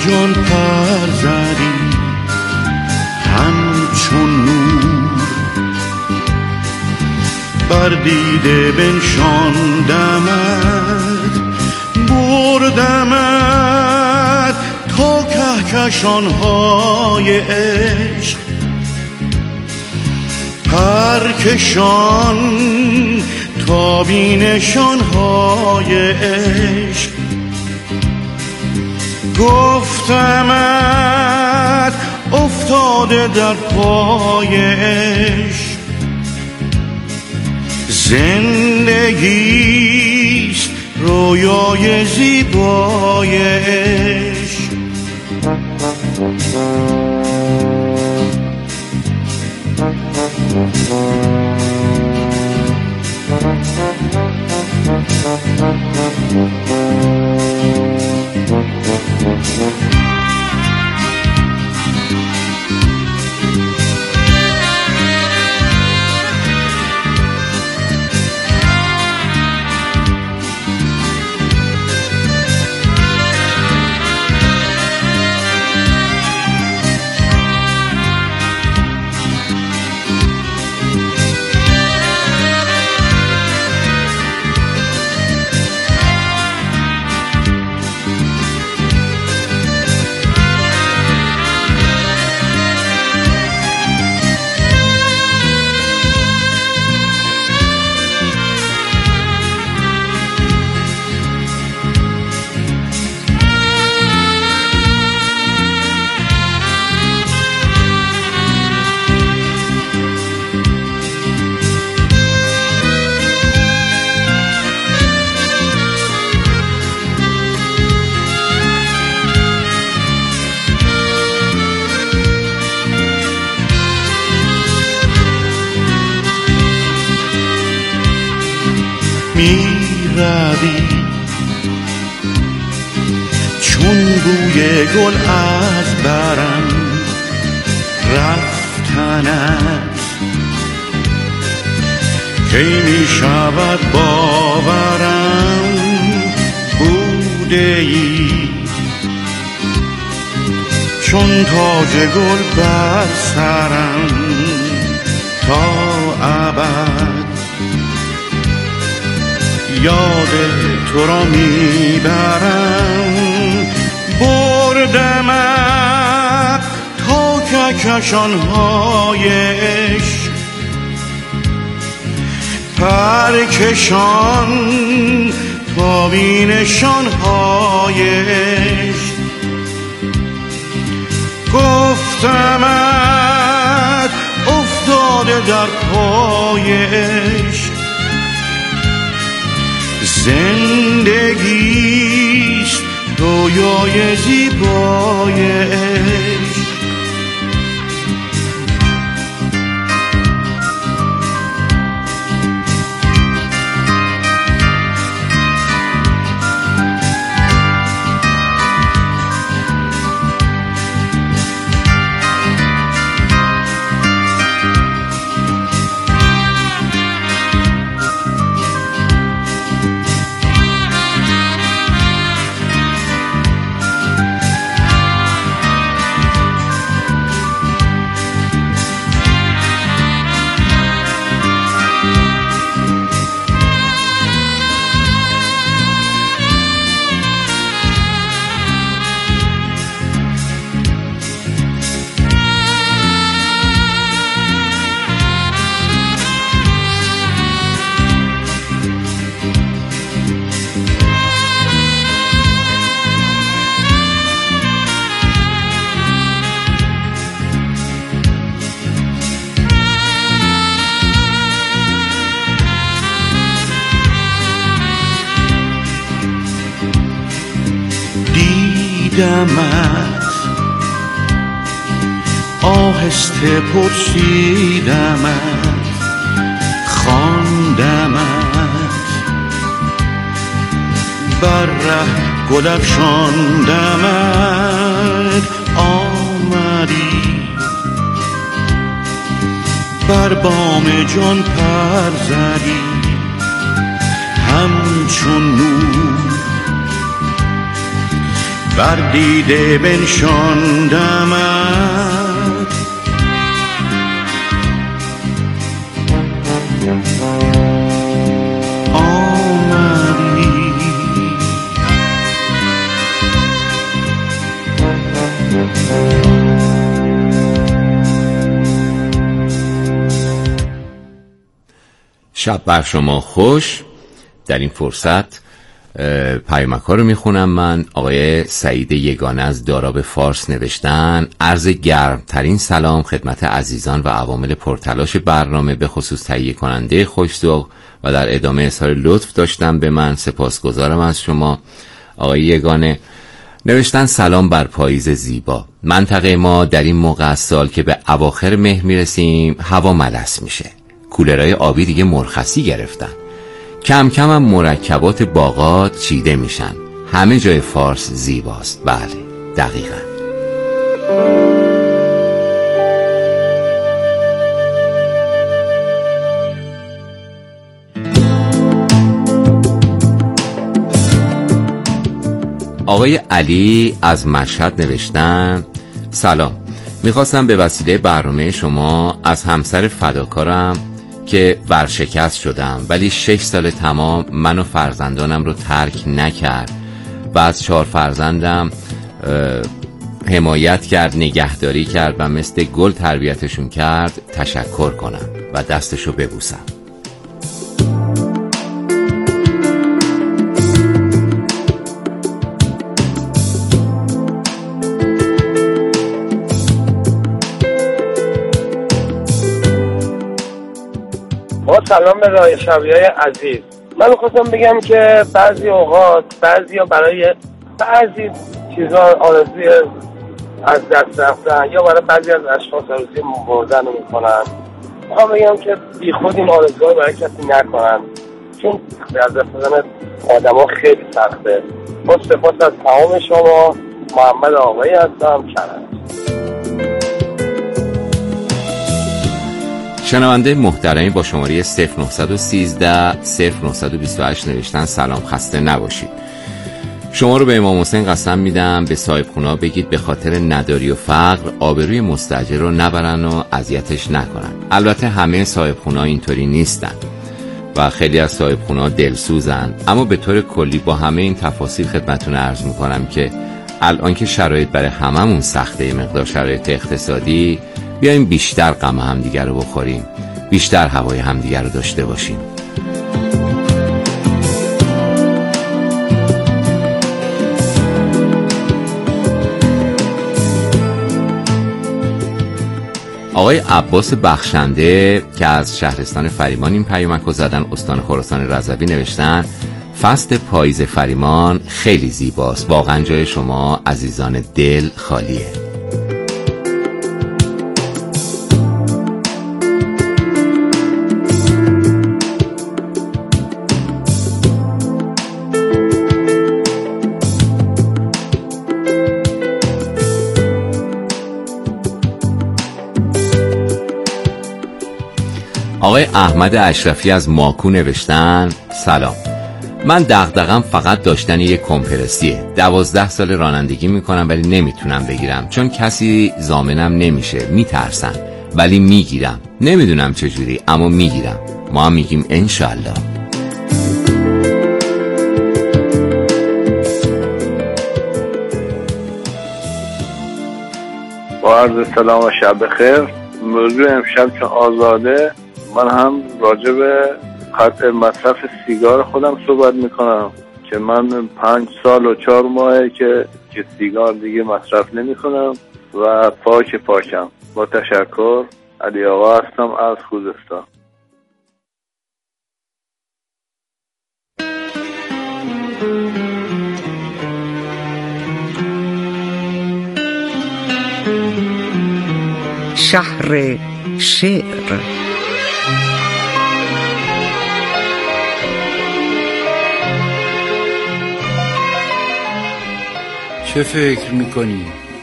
جان پر زدی همچون نور، بر دیده بنشاندمت بردمت تا کهکشان‌های عشق، پرکشان تا بینشان‌های عشق. گفتمت افتاده در پای عشق، زندگیست رویای زیبای عشق. می روی چون بوی گل از برم رفتنت، کی می شود باورم بوده ای چون تاج گل بر سرم تا ابد. یاد تو را میبرم بردمت تا کهکشان‌های عشق، پرکشان تا بینشان‌های عشق. گفتمت افتاده در پای عشق، زندگیست رویای زیبای عشق. دیدمت آهسته پرسیدمت خواندمت بر ره گل افشاندمت آمدی بر بام جان پر زدی همچون نور بر دیده بنشاندمت. آمدی شب بر شما خوش. در این فرصت پیامک‌ها رو میخونم. من آقای سعید یگانه از داراب فارس نوشتن: عرض گرمترین سلام خدمت عزیزان و عوامل پرتلاش برنامه، به خصوص تهیه کننده خوش‌ذوق و در ادامه اظهار لطف داشتم به من. سپاسگزارم از شما. آقای یگانه نوشتن: سلام بر پاییز زیبا. منطقه ما در این موقع از سال که به اواخر مه میرسیم هوا ملس میشه. کولرهای آبی دیگه مرخصی گرفتن. کم کم هم مرکبات باغات چیده میشن. همه جای فارس زیباست. بله دقیقاً. آقای علی از مشهد نوشتن: سلام، میخواستم به وسیله برنامه شما از همسر فداکارم که ورشکست شدم ولی 6 سال تمام من و فرزندانم رو ترک نکرد و از 4 فرزندم حمایت کرد، نگهداری کرد و مثل گل تربیتشون کرد تشکر کنم و دستشو ببوسم. سلام به رای شبیهای عزیز. من می‌خواستم بگم که بعضی اوقات بعضیا برای بعضی چیزا آرزوی از دست رفتن یا برای بعضی از اشخاص آرزوی مردن رو میکنن. میخوام بگم که بی خود این آرزوها برای کسی نکنن، چون از دست دادن آدما خیلی سخته. با سپاس از تمام شما. محمد آقایی هستم، کرج. شنونده محترمی با شماره 0913 0928 نوشتن: سلام، خسته نباشید. شما رو به امام حسین قسم میدم به صاحبخونه‌ها بگید به خاطر نداری و فقر آبروی مستاجر رو نبرن و اذیتش نکنن. البته همه صاحبخونه‌ها اینطوری نیستن و خیلی از صاحبخونه‌ها دلسوزن، اما به طور کلی با همه این تفاصیل خدمتتون عرض میکنم که الان که شرایط برای هممون سخته، مقدار شرایط اقتصادی، بیایم بیشتر غم همدیگر رو بخوریم، بیشتر هوای همدیگر رو داشته باشیم. آقای عباس بخشنده که از شهرستان فریمان این پیامک رو زدن، استان خراسان رضوی، نوشتن: فصل پاییز فریمان خیلی زیباست، واقعا جای شما عزیزان دل خالیه. آقای احمد اشرفی از ماکو نوشتن: سلام، من دغدغم فقط داشتن یک کمپرسیه. 12 سال رانندگی میکنم ولی نمیتونم بگیرم چون کسی ضامنم نمیشه، میترسن ولی میگیرم. نمیدونم چجوری اما میگیرم. ما هم میگیم انشالله. با عرض سلام و شب بخیر. موضوع امشب چون آزاده، من هم راجع به قطع مصرف سیگار خودم صحبت میکنم که من 5 سال و 4 ماهه که سیگار دیگه مصرف نمیکنم و پاکم. با تشکر. علی آقا هستم از خوزستان. شهر شعر. چه فکر میکنی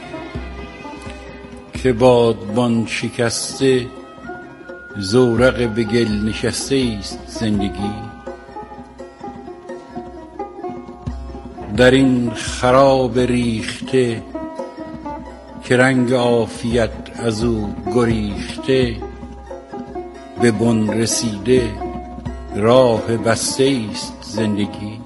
که بادبان شکسته زورق به گل نشسته است زندگی؟ در این خراب ریخته که رنگ عافیت از او گریخته، به بن رسیده راه بسته است زندگی.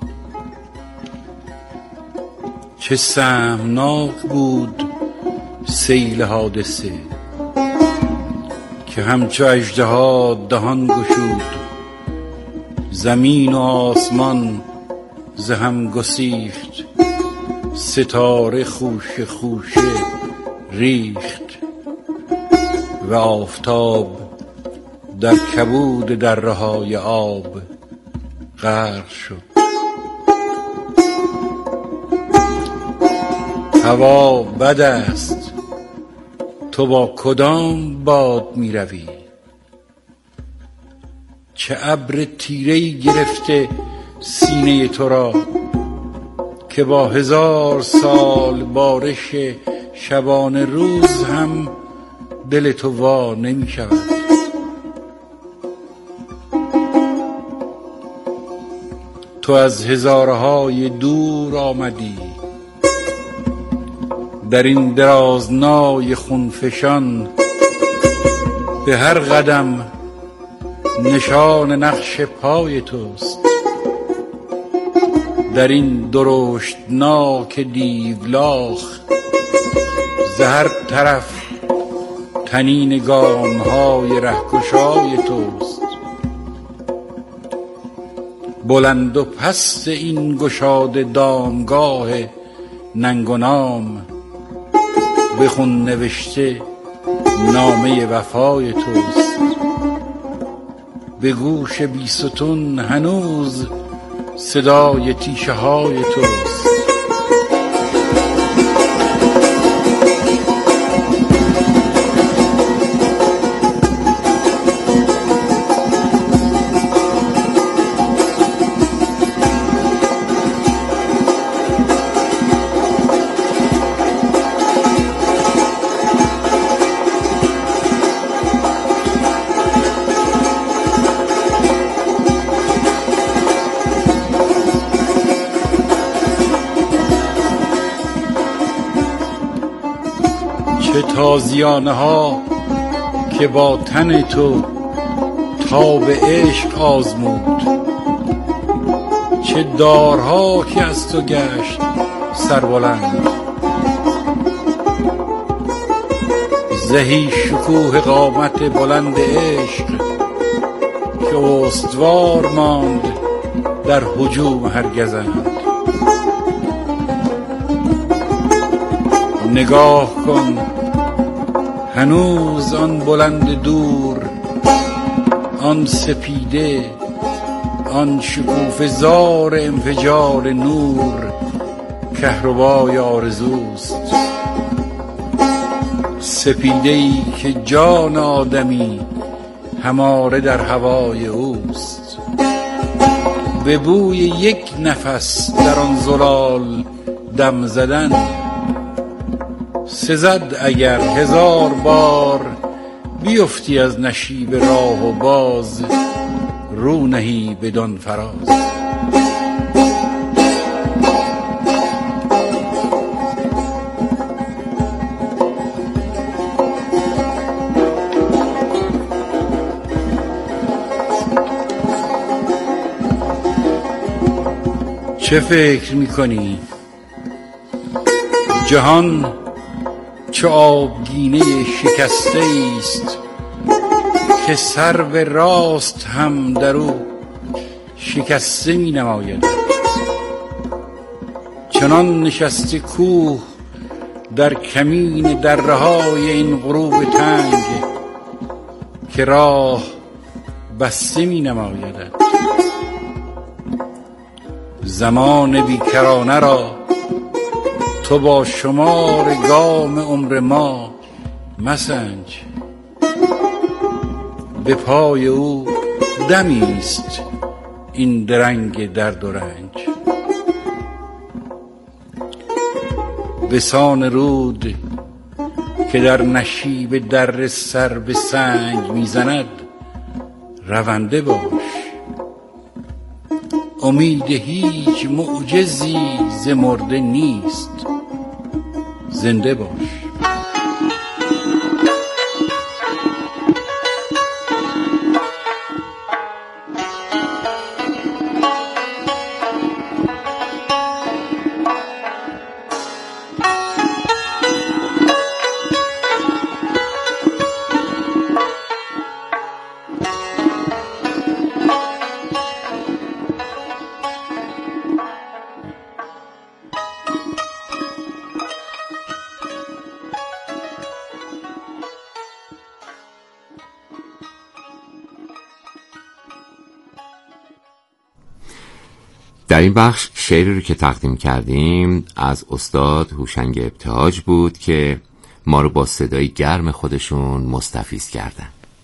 چه سهمناک بود سیل حادثه که همچو اژدها دهان گشود، زمین و آسمان ز هم گسیخت، ستاره خوشه خوشه ریخت و آفتاب در کبود دره‌های آب غرق شد. هوا بد است، تو با کدام باد می روی؟ چه ابر تیره‌ای گرفته سینه تو را که با 1000 سال بارش شبانه روز هم دل تو وا نمی شود. تو از هزارهای دور آمدی، در این درازنای خونفشان به هر قدم نشان نقش پای توست. در این درشتناک دیولاخ ز هر طرف طنین گام‌های رهگشای توست. بلند و پست این گشاده دامگاه ننگ و نام، بخون نوشته نامه وفای توست. به گوش بیستون هنوز صدای تیشه های توست. چه تازیانه ها که با تن تو تاب عشق آزمود، چه دارها که از تو گشت سربلند. زهی شکوه قامت بلند عشق که استوار ماند در هجوم هر گزند. نگاه کن هنوز آن بلند دور، آن سپیده، آن شکوفه زار انفجار نور، کهربای آرزوست. سپیده‌ای که جان آدمی هماره در هوای اوست. به بوی یک نفس در آن زلال دم زدن، سزد اگر 1000 بار بیفتی از نشیب راه و باز رو نهی بدان فراز. چه فکر میکنی؟ جهان چه آبگینه شکسته است که سرو راست هم در او شکسته می نماید. چنان نشسته کوه در کمین درهای این غروب تنگ که راه بسته می نماید. زمان بیکرانه را تو با شمار گام عمر ما مسنج. به پای او دمی است این درنگ درد و رنج. بسان رود که در نشیب در سر به سنگ میزند رونده باش. امید هیچ معجزی ز مرده نیست. زنده باش. در این بخش شعری رو که تقدیم کردیم از استاد هوشنگ ابتهاج بود که ما رو با صدای گرم خودشون مستفیض کردن.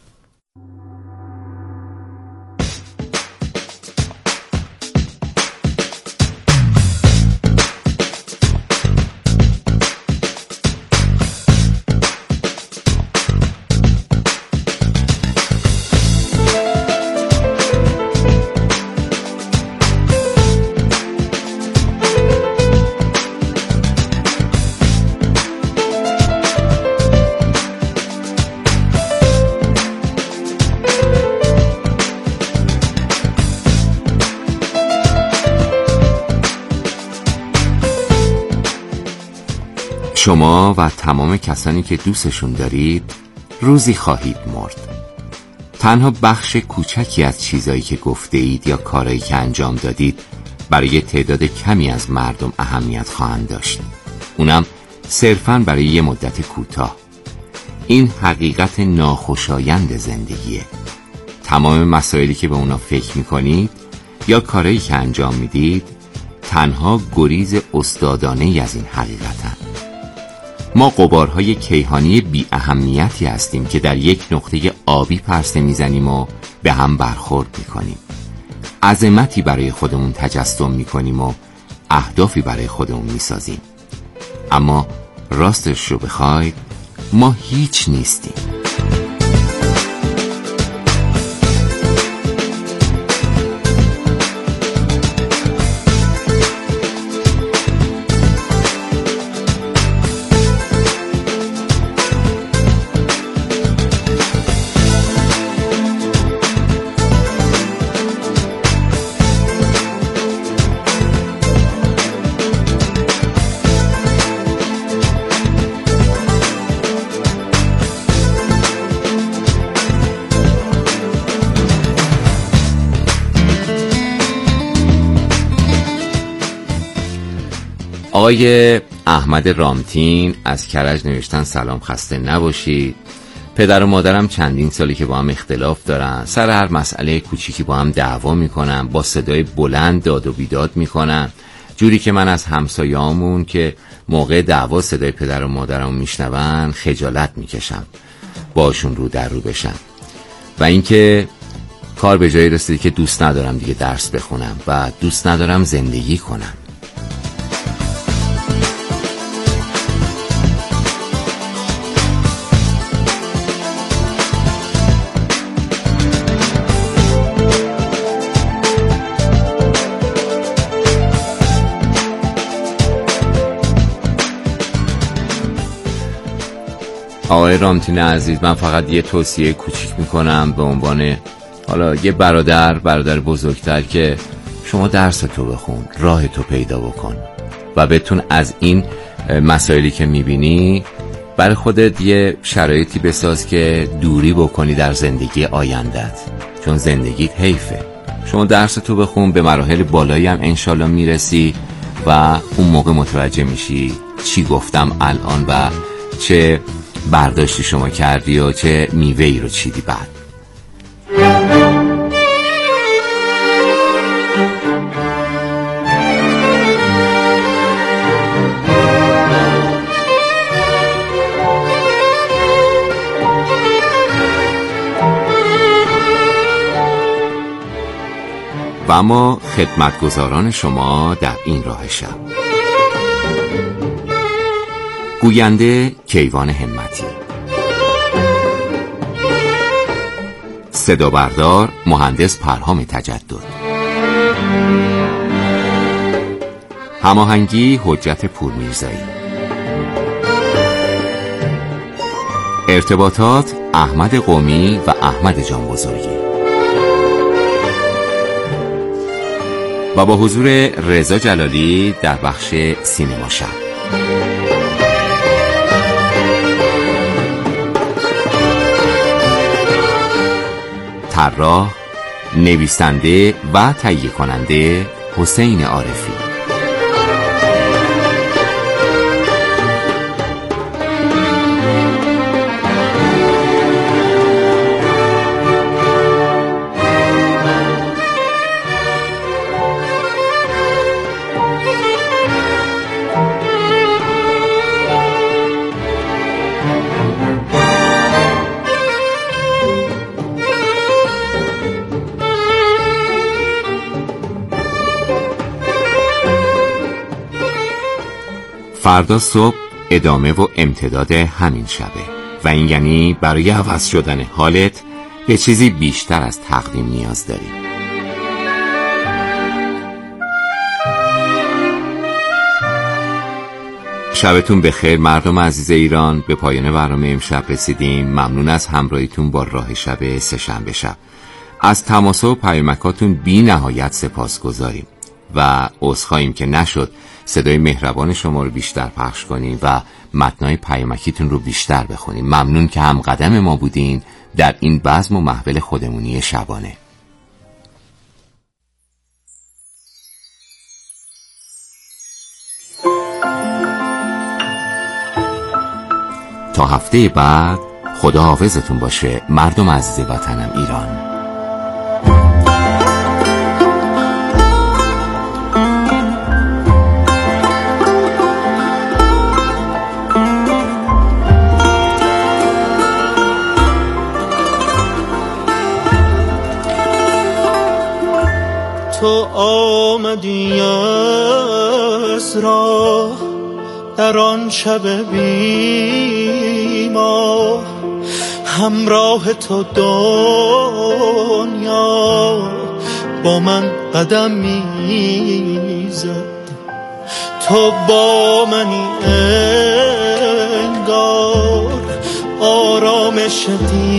شما و تمام کسانی که دوستشون دارید روزی خواهید مرد. تنها بخش کوچکی از چیزایی که گفته اید یا کارایی که انجام دادید برای تعداد کمی از مردم اهمیت خواهند داشت، اونم صرفاً برای یه مدت کوتاه. این حقیقت ناخوشایند زندگیه. تمام مسائلی که به اونا فکر میکنید یا کارایی که انجام میدید تنها گریز استادانه‌ای از این حقیقتن. ما غبارهای کیهانی بی اهمیتی هستیم که در یک نقطه آبی پرسه میزنیم و به هم برخورد میکنیم. عظمتی برای خودمون تجسم میکنیم و اهدافی برای خودمون میسازیم. اما راستش رو بخواید ما هیچ نیستیم. آقای احمد رامتین از کرج نوشتن سلام، خسته نباشید. پدر و مادرم چندین سالی که با هم اختلاف دارن، سر هر مسئله کوچیکی با هم دعوا میکنن، با صدای بلند داد و بیداد میکنن، جوری که من از همسایه‌هامون که موقع دعوا صدای پدر و مادرم میشنون خجالت میکشم باشون رو در رو بشم. و اینکه کار به جایی رسیده که دوست ندارم دیگه درس بخونم و دوست ندارم زندگی کنم. آقای رامتین عزیز، من فقط یه توصیه کوچیک میکنم به عنوان حالا یه برادر بزرگتر که شما درس تو بخون، راه تو پیدا بکن و بتون از این مسائلی که میبینی برای خودت یه شرایطی بساز که دوری بکنی در زندگی آیندت، چون زندگیت حیفه. شما درس تو بخون، به مراحل بالایی هم انشالله میرسی و اون موقع متوجه میشی چی گفتم الان و چه برداشتی شما کردی و چه میوه‌ای رو چیدی بعد. و اما خدمتگزاران شما در این راه شب. گوینده کیوان همتی، صدا بردار مهندس پرهام تجدد، هماهنگی حجت پورمیرزایی، ارتباطات احمد قومی و احمد جان بزرگی و با حضور رضا جلالی در بخش سینما شب. طراح، نویسنده و تهیه کننده حسین عارفی. فردا صبح ادامه و امتداد همین شبه و این یعنی برای عوض شدن حالت به چیزی بیشتر از تقدیم نیاز داری. شبتون بخیر مردم عزیز ایران. به پایان برنامه امشب رسیدیم. ممنون از همراهیتون با راه شب سه‌شنبه شب. از تماس و پیامکاتون بی نهایت سپاسگزاریم و عذرخواهیم که نشد صدای مهربان شما رو بیشتر پخش کنیم و متنای پیامکیتون رو بیشتر بخونیم. ممنون که هم قدم ما بودین در این بزم و محفل خودمونی شبانه. تا هفته بعد خدا حافظتون باشه مردم عزیز وطنم ایران. تو آمدی از راه در آن شب بی ماه، همراه تو دنیا با من قدم میزد. تو با منی انگار آرامش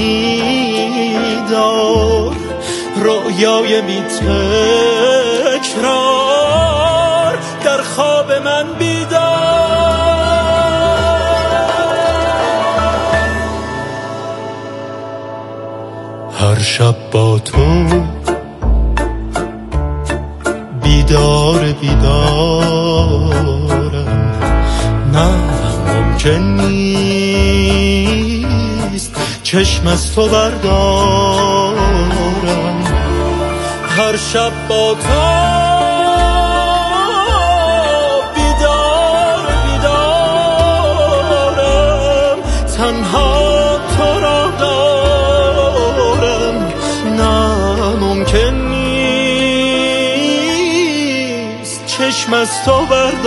دیدار، رویای بی تکرار در خواب من بیدار. هر شب با تو بیدارم، نه ممکن نیست چشم از تو بردارم. هر شب با تو بیدارم، تنها تو را دارم، نه ممکن نیست چشم از تو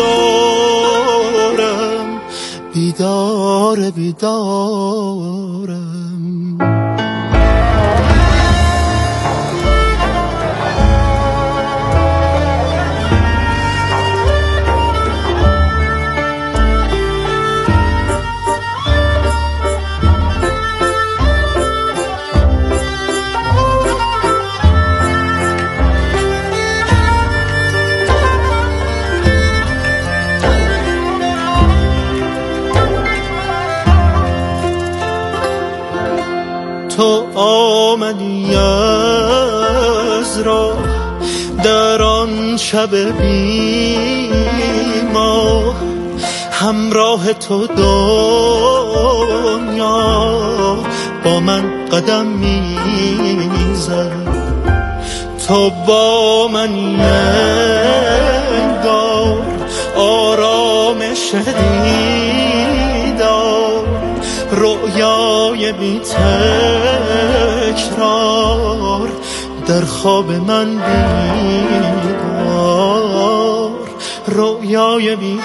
بردارم. بیدارم. تو آمدی از راه در آن شب بی ماه، همراه تو دنیا با من قدم میزد. تو با منی انگار آرامش دیدار، رویای بی تکرار در خواب من بیدار، رویای بی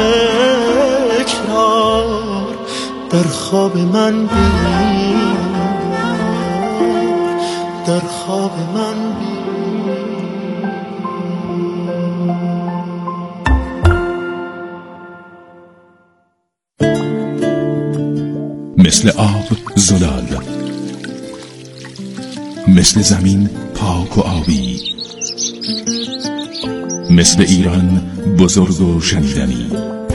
تکرار در خواب من بیدار، در خواب من بیدار. مثل آب زلال، مثل زمین پاک و آبی، مثل ایران بزرگ و شنیدنی.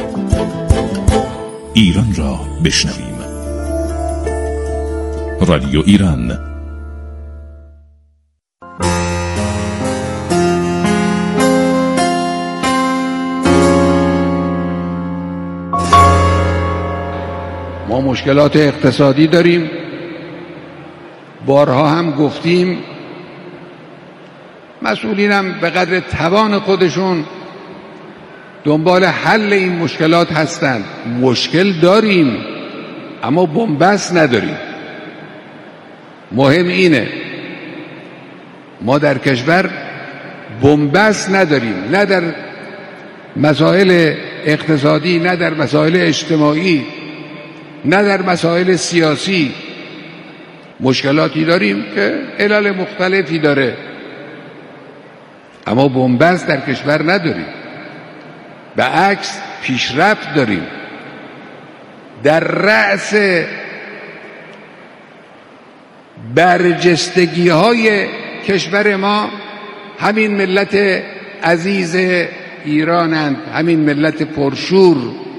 ایران را بشنویم. رادیو ایران. ما مشکلات اقتصادی داریم، بارها هم گفتیم، مسئولین هم به قدر توان خودشون دنبال حل این مشکلات هستند. مشکل داریم اما بن‌بست نداریم. مهم اینه ما در کشور بن‌بست نداریم، نه در مسائل اقتصادی، نه در مسائل اجتماعی، نه در مسائل سیاسی. مشکلاتی داریم که علل مختلفی داره اما بن‌بست در کشور نداریم. به عکس پیشرفت داریم. در رأس برجستگی های کشور ما همین ملت عزیز ایرانند، همین ملت پرشور،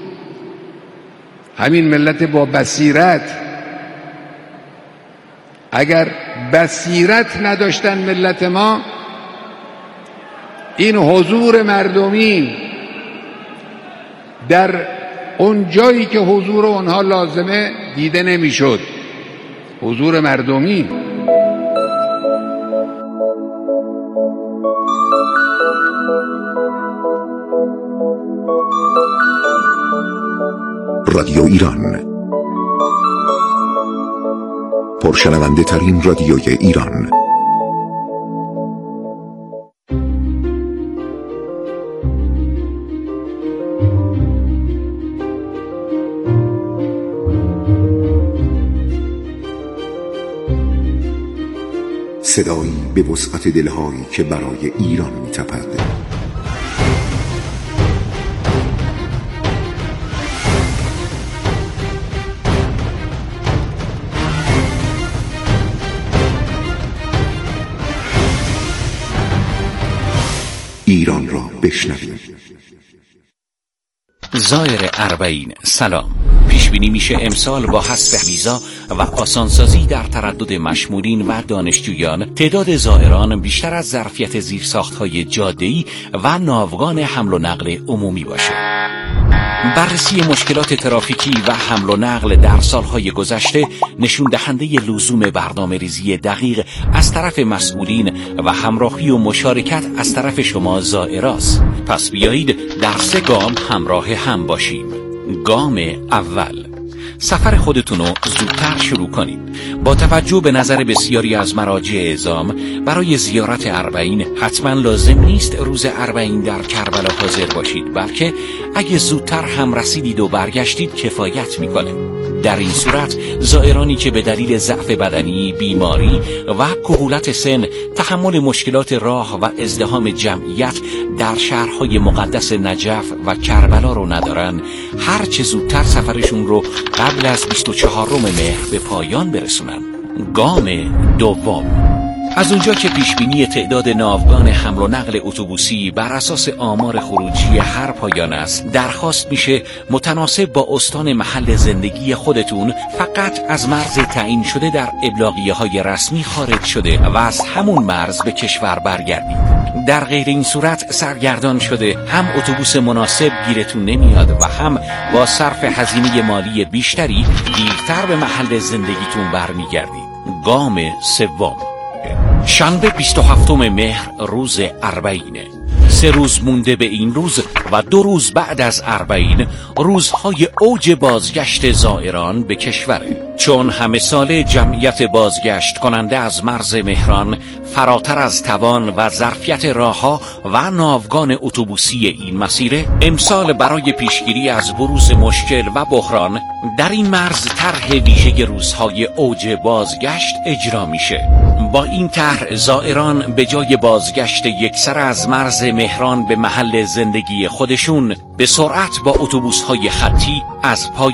همین ملت با بصیرت. اگر بصیرت نداشتن ملت ما، این حضور مردمی در اون جایی که حضور اونها لازمه دیده نمیشد. حضور مردمی. رادیو ایران، پرشنونده ترین رادیوی ایران. صدایی به وسعت دلهایی که برای ایران می‌تپد. ایران را بشنوید. زائر اربعین سلام. پیش بینی میشه امسال با حذف ویزا و آسانسازی در تردد مشمولین و دانشجویان، تعداد زائران بیشتر از ظرفیت زیرساخت‌های جاده‌ای و ناوگان حمل و نقل عمومی باشه. بررسی مشکلات ترافیکی و حمل و نقل در سالهای گذشته نشون دهنده لزوم برنامه‌ریزی دقیق از طرف مسئولین و همراهی و مشارکت از طرف شما زائراست. پس بیایید در 3 گام همراه هم باشیم. گام اول، سفر خودتون رو زودتر شروع کنید. با توجه به نظر بسیاری از مراجع اعزام، برای زیارت اربعین حتما لازم نیست روز اربعین در کربلا حاضر باشید، بلکه اگه زودتر هم رسیدید و برگشتید کفایت میکنه. در این صورت زائرانی که به دلیل ضعف بدنی، بیماری و کهولت سن تحمل مشکلات راه و ازدحام جمعیت در شهرهای مقدس نجف و کربلا رو ندارن، هر چه زودتر سفرشون رو قبل از 24 مهر به پایان برسونن. گام دوم، از اونجا که پیشبینی تعداد ناوگان حمل و نقل اتوبوسی بر اساس آمار خروجی هر پایان است، درخواست میشه متناسب با استان محل زندگی خودتون فقط از مرز تعیین شده در ابلاغیه‌های رسمی خارج شده و از همون مرز به کشور برگردید. در غیر این صورت سرگردان شده هم اتوبوس مناسب گیرتون نمیاد و هم با صرف هزینه مالی بیشتری دیرتر به محل زندگیتون برمیگردید. گام سوم، شنبه 27 مهر روز اربعینه. 3 روز مونده به این روز و 2 روز بعد از اربعین روزهای اوج بازگشت زائران به کشوره. چون همه سال جمعیت بازگشت کننده از مرز مهران فراتر از توان و ظرفیت راهها و ناوگان اتوبوسی این مسیره، امسال برای پیشگیری از بروز مشکل و بحران در این مرز طرح ویژه روزهای اوج بازگشت اجرا میشه. با این طرح زائران به جای بازگشت یکسره از مرز مهران به محل زندگی خودشون به سرعت با اتوبوس‌های خطی از پای